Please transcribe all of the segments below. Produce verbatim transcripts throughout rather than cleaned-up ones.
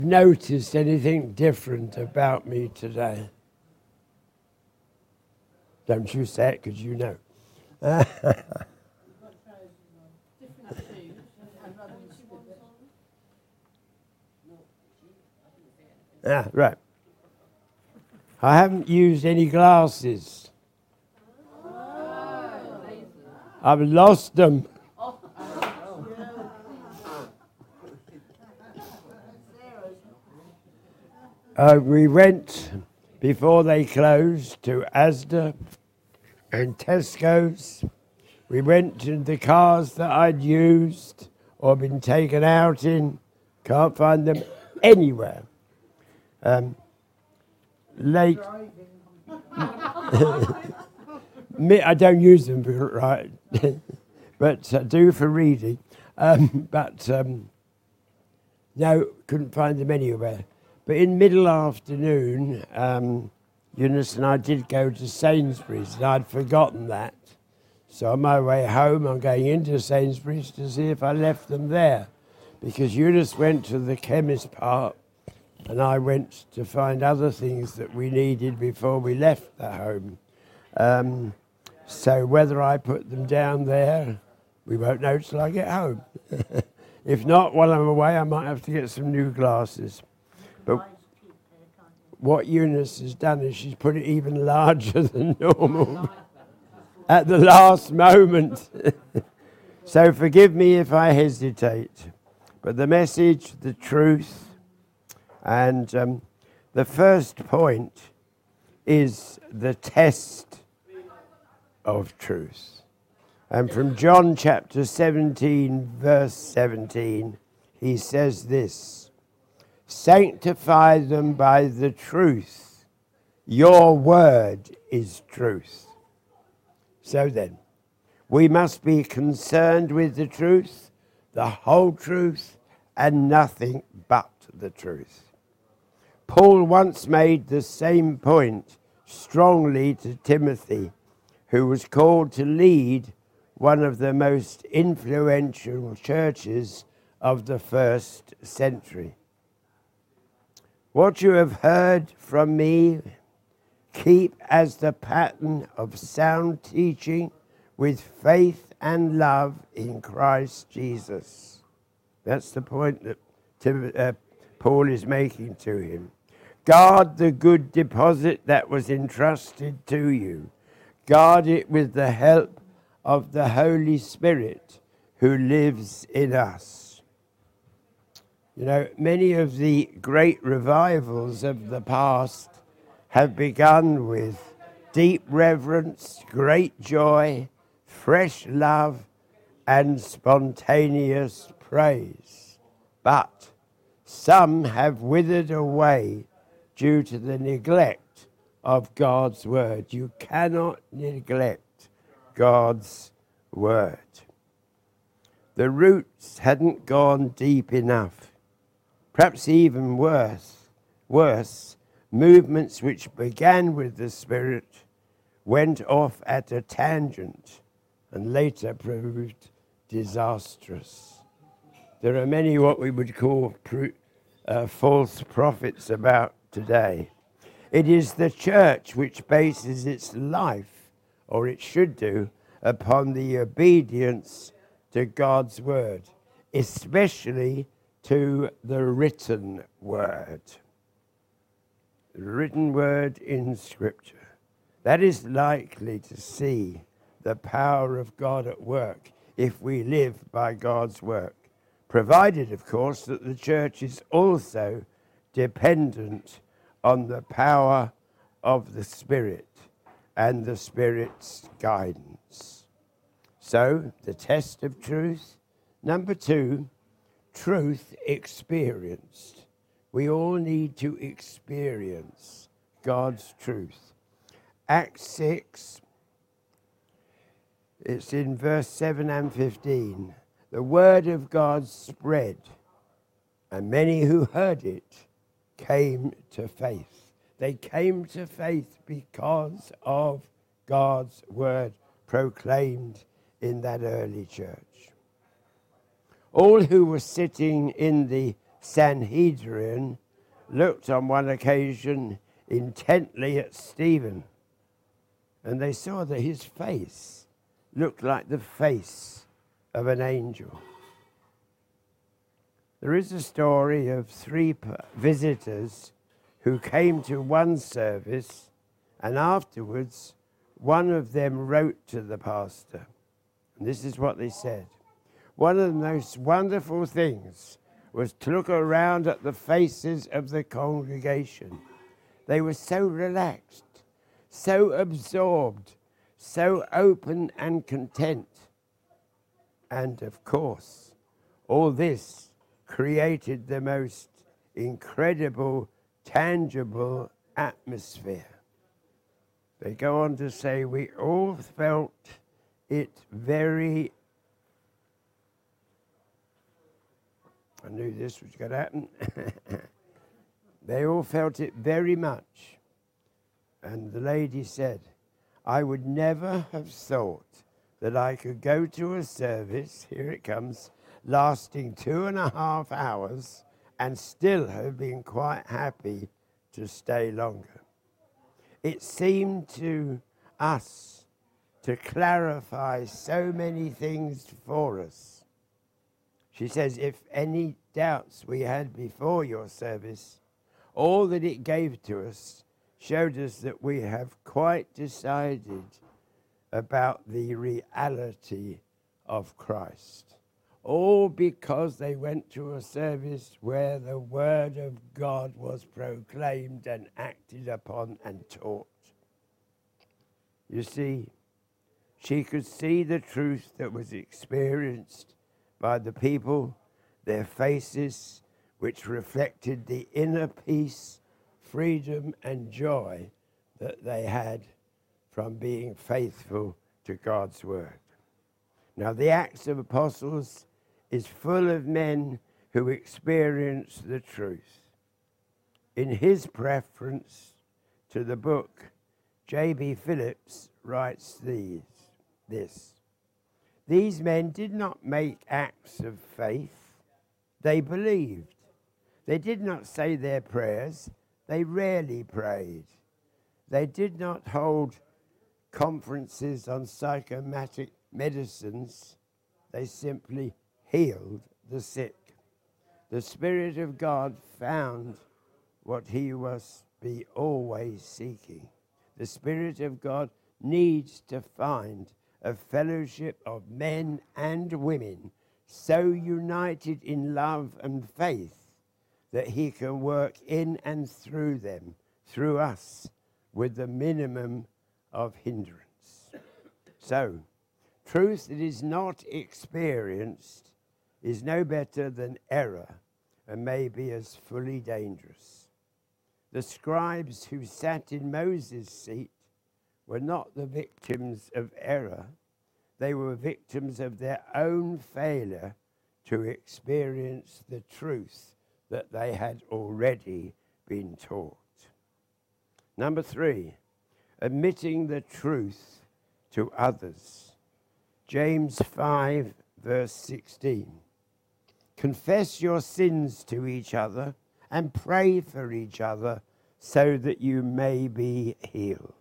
Noticed anything different about me today? Don't you say it, because you know. Ah, right. I haven't used any glasses. I've lost them. Uh, we went, before they closed, to Asda and Tesco's. We went to the cars that I'd used or been taken out in. Can't find them anywhere. Um, late. Me, I don't use them, right? But I do for reading. Um, but um, no, couldn't find them anywhere. But in middle afternoon, um, Eunice and I did go to Sainsbury's, and I'd forgotten that. So on my way home, I'm going into Sainsbury's to see if I left them there, because Eunice went to the chemist part, and I went to find other things that we needed before we left the home. Um, so whether I put them down there, we won't know till I get home. If not, while I'm away, I might have to get some new glasses. But what Eunice has done is she's put it even larger than normal at the last moment. So forgive me if I hesitate. But the message, the truth, and um, the first point is the test of truth. And from John chapter seventeen, verse seventeen, he says this: sanctify them by the truth. Your word is truth. So then, we must be concerned with the truth, the whole truth, and nothing but the truth. Paul once made the same point strongly to Timothy, who was called to lead one of the most influential churches of the first century. What you have heard from me, keep as the pattern of sound teaching with faith and love in Christ Jesus. That's the point that Tim, uh, Paul is making to him. Guard the good deposit that was entrusted to you. Guard it with the help of the Holy Spirit who lives in us. You know, many of the great revivals of the past have begun with deep reverence, great joy, fresh love, and spontaneous praise. But some have withered away due to the neglect of God's word. You cannot neglect God's word. The roots hadn't gone deep enough. Perhaps even worse, worse, movements which began with the Spirit went off at a tangent and later proved disastrous. There are many what we would call uh, false prophets about today. It is the church which bases its life, or it should do, upon the obedience to God's word, especially to the written word. The written word in Scripture. That is likely to see the power of God at work if we live by God's work, provided, of course, that the church is also dependent on the power of the Spirit and the Spirit's guidance. So, the test of truth. Number two, truth experienced. We all need to experience God's truth. Acts six, it's in verse seven and fifteen. The word of God spread, and many who heard it came to faith. They came to faith because of God's word proclaimed in that early church. All who were sitting in the Sanhedrin looked on one occasion intently at Stephen, and they saw that his face looked like the face of an angel. There is a story of three visitors who came to one service, and afterwards one of them wrote to the pastor. And this is what they said. One of the most wonderful things was to look around at the faces of the congregation. They were so relaxed, so absorbed, so open and content. And of course, all this created the most incredible, tangible atmosphere. They go on to say, we all felt it very, I knew this was going to happen. They all felt it very much. And the lady said, I would never have thought that I could go to a service, here it comes, lasting two and a half hours and still have been quite happy to stay longer. It seemed to us to clarify so many things for us. She says, if any doubts we had before your service, all that it gave to us showed us that we have quite decided about the reality of Christ. All because they went to a service where the word of God was proclaimed and acted upon and taught. You see, she could see the truth that was experienced by the people, their faces, which reflected the inner peace, freedom, and joy that they had from being faithful to God's word. Now, the Acts of Apostles is full of men who experience the truth. In his preference to the book, J B Phillips writes these, this. These men did not make acts of faith. They believed. They did not say their prayers. They rarely prayed. They did not hold conferences on psychomatic medicines. They simply healed the sick. The Spirit of God found what he must be always seeking. The Spirit of God needs to find a fellowship of men and women so united in love and faith that he can work in and through them, through us, with the minimum of hindrance. So, truth that is not experienced is no better than error and may be as fully dangerous. The scribes who sat in Moses' seat were not the victims of error. They were victims of their own failure to experience the truth that they had already been taught. Number three, admitting the truth to others. James five, verse sixteen. Confess your sins to each other and pray for each other so that you may be healed.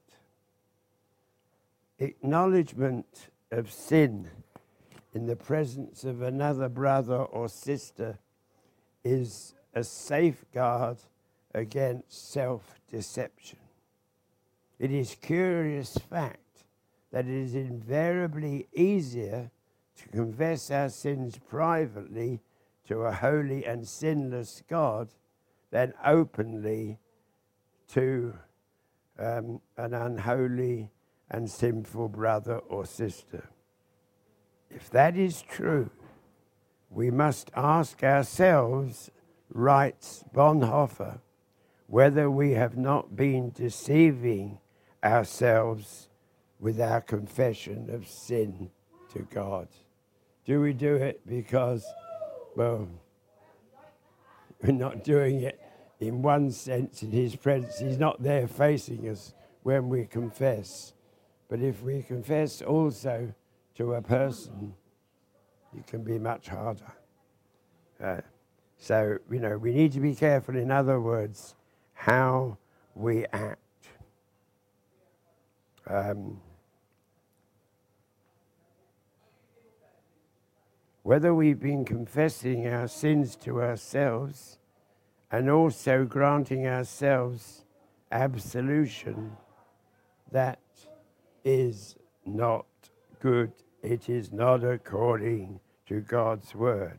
Acknowledgement of sin in the presence of another brother or sister is a safeguard against self-deception. It is a curious fact that it is invariably easier to confess our sins privately to a holy and sinless God than openly to um, an unholy and sinful brother or sister. If that is true, we must ask ourselves, writes Bonhoeffer, whether we have not been deceiving ourselves with our confession of sin to God. Do we do it because, well, we're not doing it in one sense in his presence. He's not there facing us when we confess. But if we confess also to a person, it can be much harder. Uh, So, you know, we need to be careful, in other words, how we act. Um, whether we've been confessing our sins to ourselves and also granting ourselves absolution, that is not good. It is not according to God's word.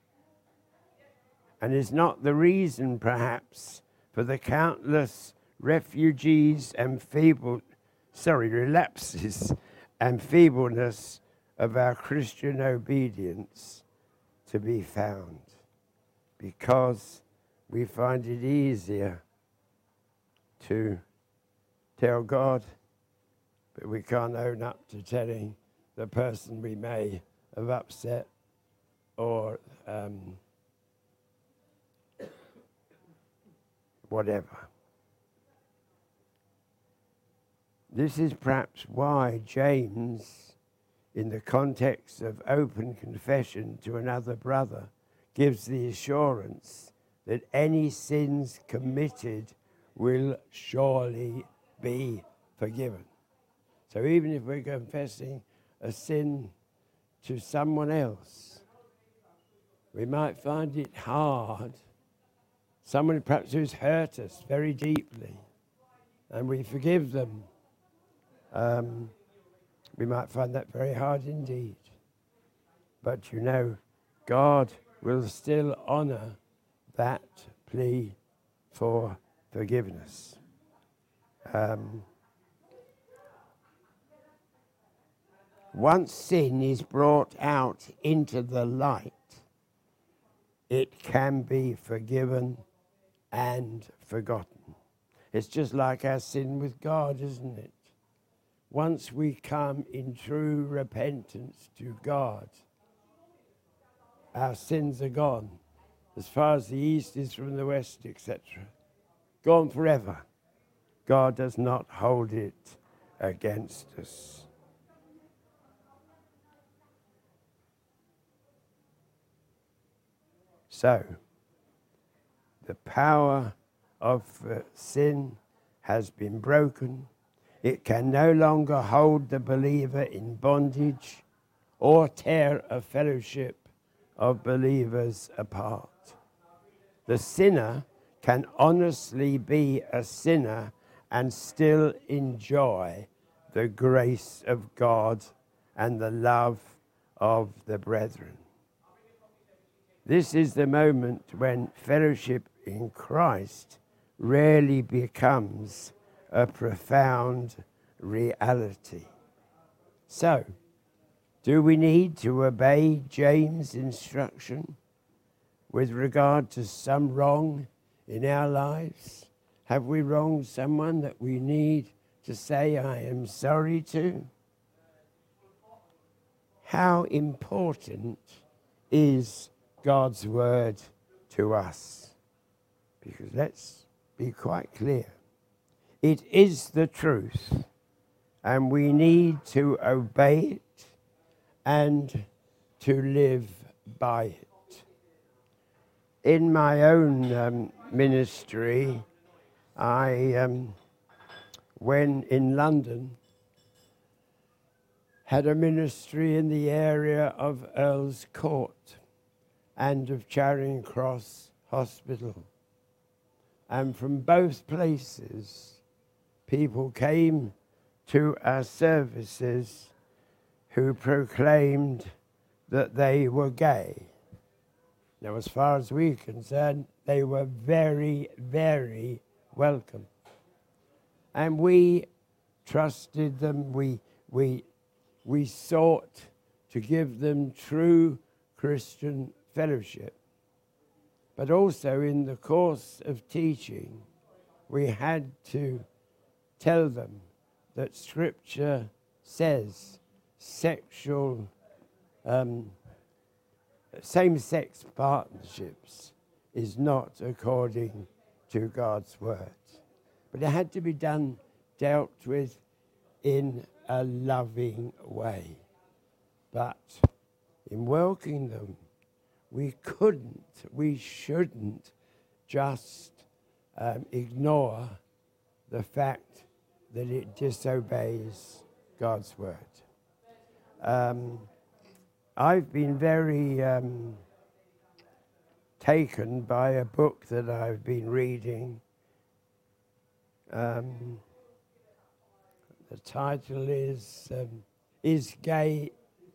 And is not the reason, perhaps, for the countless refugees and feeble, sorry, relapses and feebleness of our Christian obedience to be found, because we find it easier to tell God, but we can't own up to telling the person we may have upset or um, whatever. This is perhaps why James, in the context of open confession to another brother, gives the assurance that any sins committed will surely be forgiven. So even if we're confessing a sin to someone else, we might find it hard. Someone perhaps who's hurt us very deeply, and we forgive them. Um, we might find that very hard indeed. But you know, God will still honor that plea for forgiveness. Um, once sin is brought out into the light, it can be forgiven and forgotten. It's just like our sin with God, isn't it? Once we come in true repentance to God, our sins are gone, as far as the east is from the west, et cetera. Gone forever. God does not hold it against us. So, the power of uh, sin has been broken. It can no longer hold the believer in bondage or tear a fellowship of believers apart. The sinner can honestly be a sinner and still enjoy the grace of God and the love of the brethren. This is the moment when fellowship in Christ rarely becomes a profound reality. So, do we need to obey James' instruction with regard to some wrong in our lives? Have we wronged someone that we need to say, I am sorry to? How important is God's word to us? Because let's be quite clear. It is the truth, and we need to obey it and to live by it. In my own um, ministry, I, um, when in London, had a ministry in the area of Earl's Court and of Charing Cross Hospital. And from both places, people came to our services who proclaimed that they were gay. Now, as far as we're concerned, they were very, very welcome. And we trusted them. We, we, we sought to give them true Christian fellowship. But also in the course of teaching, we had to tell them that Scripture says sexual, um, same-sex partnerships is not according to God's word. But it had to be done, dealt with in a loving way. But in welcoming them we couldn't, we shouldn't just um, ignore the fact that it disobeys God's word. Um, I've been very um, taken by a book that I've been reading. Um, the title is um, Is Gay...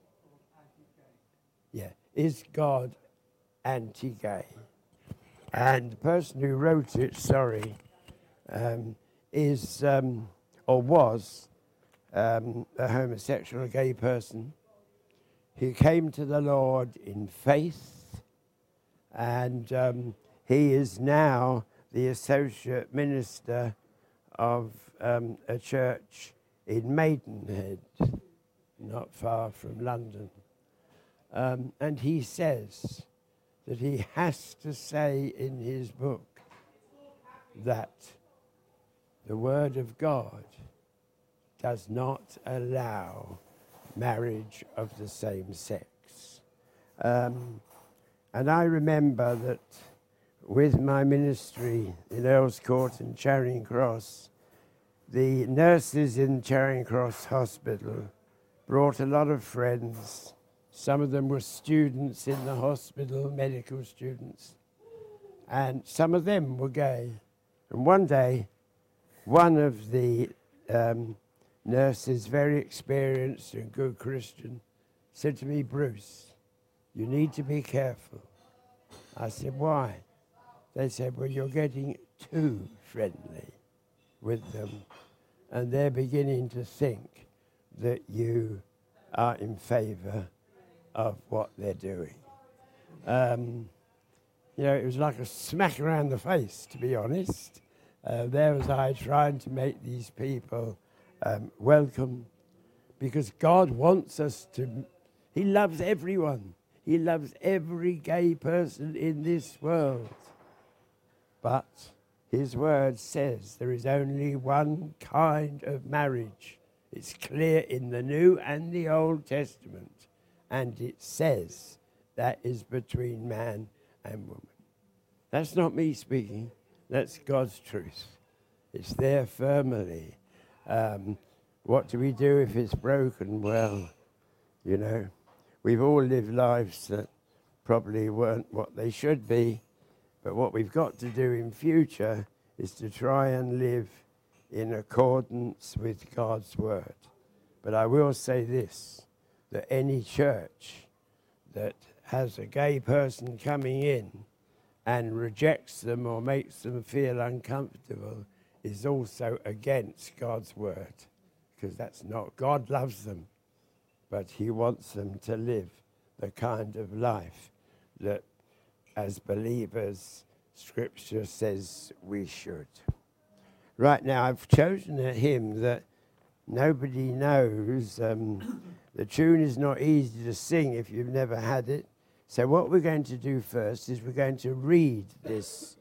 Yeah, Is God Anti-Gay? And the person who wrote it, sorry, um, is um, or was um, a homosexual, a gay person. He came to the Lord in faith, and um, he is now the associate minister of um, a church in Maidenhead, not far from London. Um, and he says that he has to say in his book that the Word of God does not allow marriage of the same sex. Um, and I remember that with my ministry in Earls Court and Charing Cross, the nurses in Charing Cross Hospital brought a lot of friends. Some of them were students in the hospital, medical students, and some of them were gay. And one day, one of the um, nurses, very experienced and good Christian, said to me, "Bruce, you need to be careful." I said, "Why?" They said, "Well, you're getting too friendly with them, and they're beginning to think that you are in favor of what they're doing." Um, you know, it was like a smack around the face, to be honest. Uh, there was I trying to make these people um, welcome, because God wants us to, he loves everyone. He loves every gay person in this world. But his word says there is only one kind of marriage. It's clear in the New and the Old Testament. And it says that is between man and woman. That's not me speaking. That's God's truth. It's there firmly. Um, what do we do if it's broken? Well, you know, we've all lived lives that probably weren't what they should be. But what we've got to do in future is to try and live in accordance with God's word. But I will say this, that any church that has a gay person coming in and rejects them or makes them feel uncomfortable is also against God's word, because that's not, God loves them, but he wants them to live the kind of life that as believers, Scripture says we should. Right now, I've chosen a hymn that nobody knows. Um, the tune is not easy to sing if you've never had it. So what we're going to do first is we're going to read this